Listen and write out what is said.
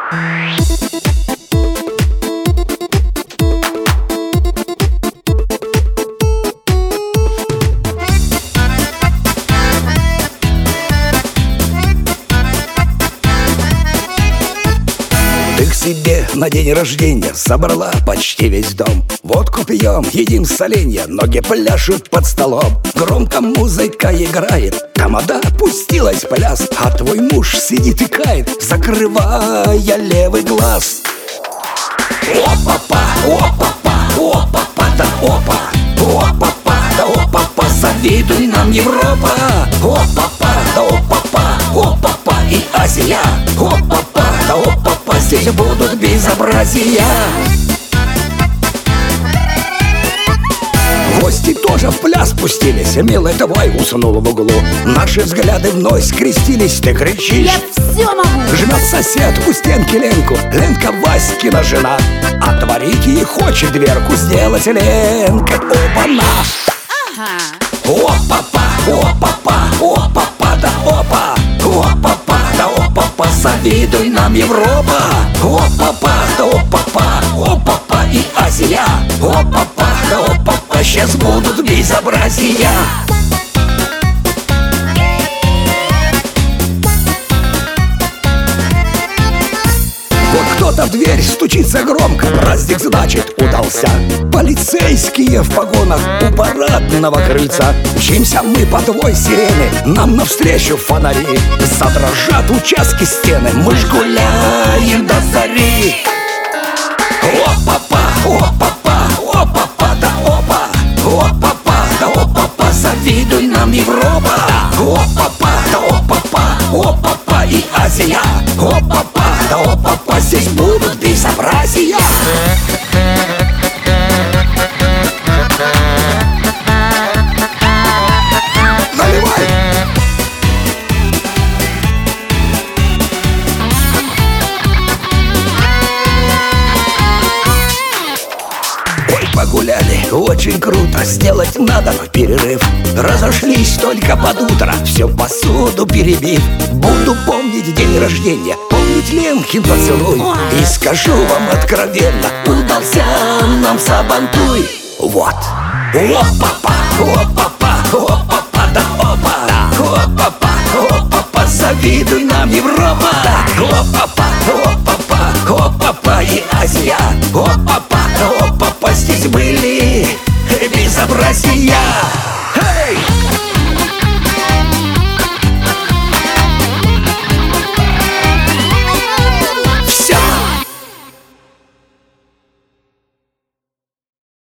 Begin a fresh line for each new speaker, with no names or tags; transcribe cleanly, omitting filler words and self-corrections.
Ты к себе на день рождения собрала почти весь дом. Водку пьем, едим соленья, ноги пляшут под столом. Громко музыка играет, тамада пустилась в пляс, а твой муж сидит и кает, закрывая левый глаз. Опа-па, опа-па, опа-па, да опа, опа-па, да опа-па, завидуй нам, Европа. Опа-па, да опа-па, опа-па и Азия. Опа-па, да опа-па, здесь будут безобразия. Гости тоже в пляс спустились, милый твой уснул в углу. Наши взгляды вновь скрестились, ты кричишь:
я все могу!
Жмет сосед у стенки Ленку, Ленка Васькина жена. Отворить ей хочет дверку, сделать Ленка опа-на.
Ага.
Опа-па, опа-па, опа-па, да опа, опа-па, да опа-па, завидуй нам, Европа. Опа-па, да опа-па, опа-па и Азия. Опа-па, да опа-па, сейчас будут безобразия. Кто-то в дверь стучится громко, праздник, значит, удался. Полицейские в погонах у парадного крыльца. Мчимся мы по твой сирены, нам навстречу фонари. Задрожат участки стены, мы ж гуляем до зари. Опа-па, опа-па, опа-па, да опа, опа-па, да опа-па, завидуй нам, Европа. Опа-па, да опа-па, опа-па и Азия. Опа-па, да опа-па, здесь будут безобразия. Наливай! Ой, погуляли, очень круто, сделать надо перерыв. Разошлись только под утро, все посуду перебив. Буду помнить день рождения, помнить Ленкин поцелуй. И скажу вам откровенно, удался нам сабантуй. Вот. Опа-па, опа-па, опа-па, да опа, опа-па, опа-па, завидуй нам, Европа.